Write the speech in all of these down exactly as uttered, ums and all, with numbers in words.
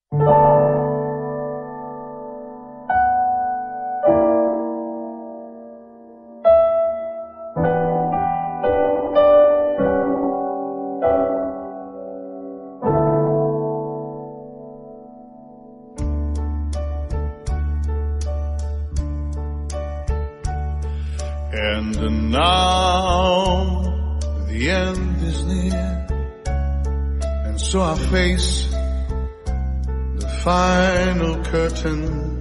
And now the end is near, and so I face the final curtain.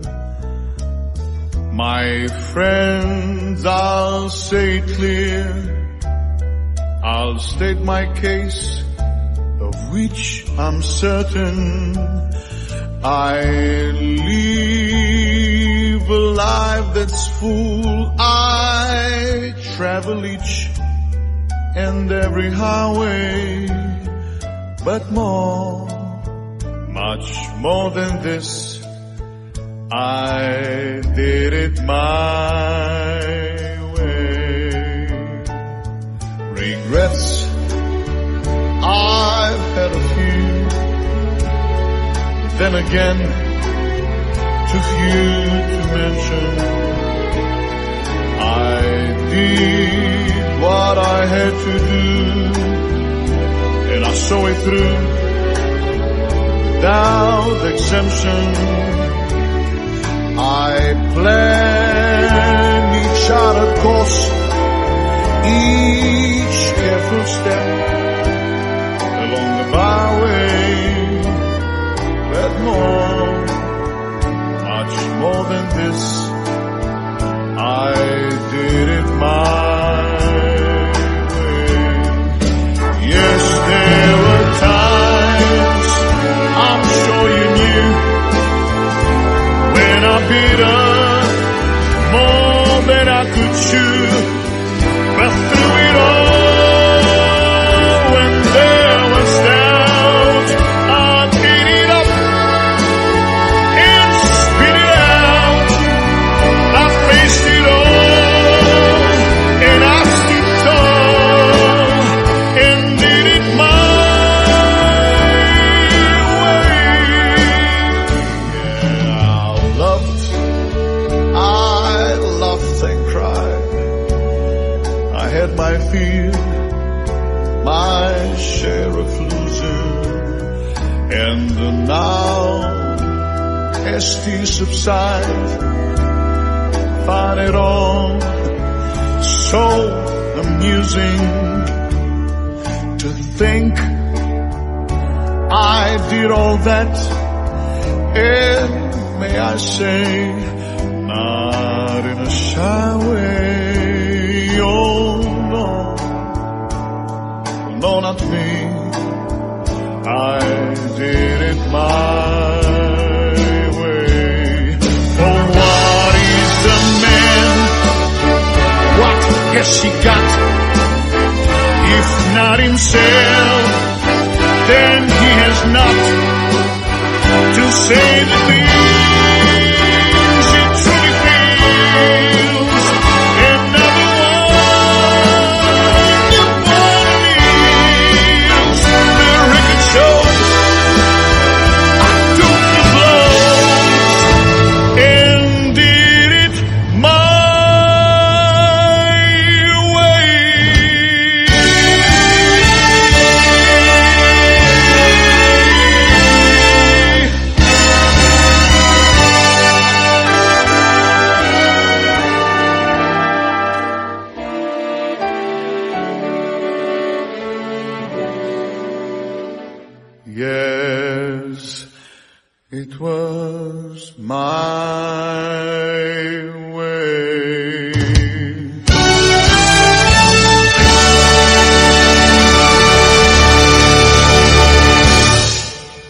My friends, I'll say it clear, I'll state my case, of which I'm certain. I live a life that's full. I travel each and every highway, but more, much more than this, I did it my way. Regrets, I've had a few, then again, too few to mention. I did what I had to do, and I saw it through without exemption. I planned each charted course, each careful step along the byway, but more, much more than this, I did it my way. Yes, there were times, I'm sure you knew, when I bit off more than I could chew. But through it all, when there was doubt, I beat it up and spit it out. I faced it all and I stood tall and did it my way. Yeah, I loved, I laughed and cried. I had my fear, my share of losing, and now as tears subside, find it all so amusing to think I did all that, and may I say, not in a shy way. Oh no, no, not me. I did it my way. For what is a man? What has he got? If not himself, then he has not to say the things he truly feels. Another one, the one is. The record shows I took the blows and did it my way. Yes, it was my